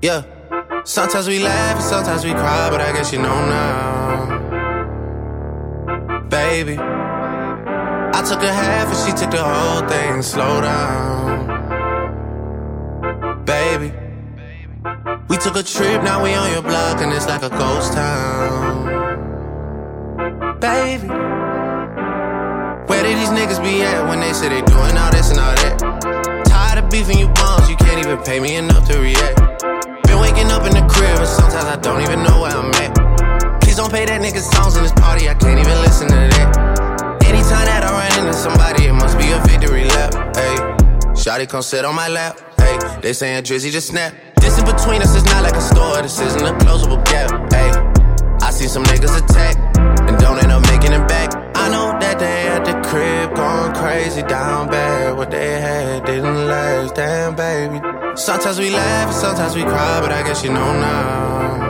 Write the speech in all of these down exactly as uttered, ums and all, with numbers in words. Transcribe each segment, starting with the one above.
Yeah. Sometimes we laugh and sometimes we cry, but I guess you know now. Baby, I took a half and she took the whole thing. Slow down. Baby, we took a trip, now we on your block and it's like a ghost town. Baby, where did these niggas be at when they say they doing all this and all that? Tired of beefing you bums, you can't even pay me enough to react. Been waking up in the crib and sometimes I don't even know where I'm at. Please don't play that nigga songs in this party, I can't even listen to that. Anytime that I run into somebody, it must be a victory lap. Ayy, shawty come sit on my lap. Ayy, they saying Drizzy just snap. This in between us is not like a store, this isn't a closable gap. Ayy, I see some niggas attack and don't end up making it back. I know that they at the crib going crazy down bad. What they had didn't last, damn baby. Sometimes we laugh and sometimes we cry, but I guess you know now.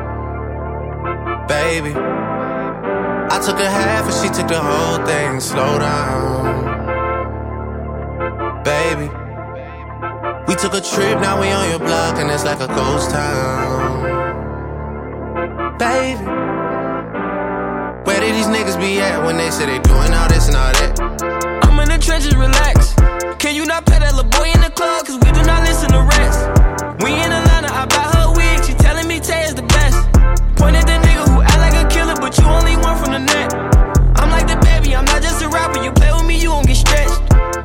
Baby, I took a half and she took the whole thing. Slow down. Baby, we took a trip, now we on your block and it's like a ghost town. Baby, where did these niggas be at when they say they doing all this and all that? I'm in the trenches, relax. Can you not pet that little boy in the club? Cause we do not listen to rest. We in Atlanta, I buy her wig. She telling me Tay is the best. Pointed the nigga who act like a killer, but you only one from the net. I'm like the baby, I'm not just a rapper. You play with me, you won't get stretched.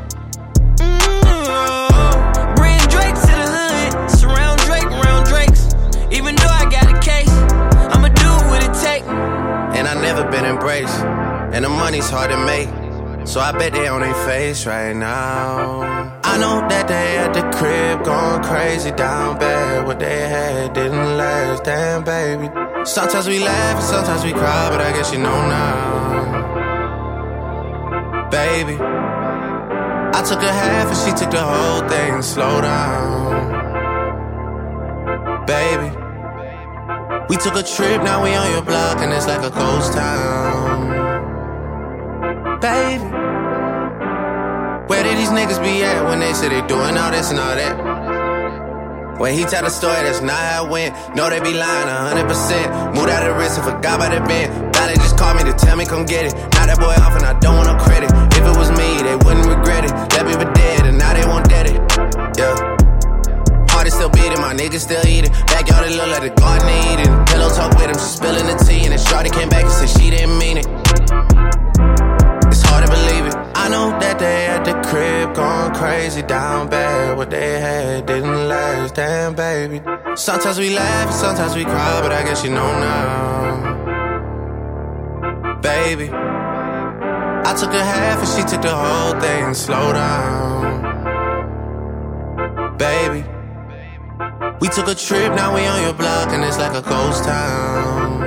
Mm-hmm. Bring Drake to the hood. Surround Drake around Drakes. Even though I got a case, I'ma do what it take. And I never been embraced, and the money's hard to make, so I bet they on their face right now. I know that they at the crib going crazy down bad. What they had didn't last, damn baby. Sometimes we laugh and sometimes we cry, but I guess you know now. Baby, I took a half and she took the whole thing. Slow down. Baby, we took a trip, now we on your block and it's like a ghost town. Baby, where did these niggas be at when they say they doing all this and all that? When he tell the story, that's not how it went. No, they be lying a hundred percent. Moved out of the wrist and forgot about the bend. Now they just called me to tell me come get it. Now that boy off and I don't want no credit. If it was me, they wouldn't regret it. Left me for dead and now they won't dead it. Yeah. Heart is still beating, my niggas still eating. Backyard it look like the garden they eating. Pillow talk with him, she spilling the tea. And then shorty came back and said she didn't mean it. It's hard to believe it. I know that they at the crib going crazy down bad. What they had didn't last, damn baby. Sometimes we laugh and sometimes we cry, but I guess you know now. Baby, I took a half and she took the whole thing. Slow down. Baby, we took a trip, now we on your block and it's like a ghost town.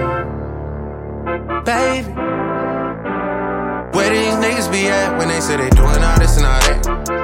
Baby, where these niggas be at when they say they doing all this and all that?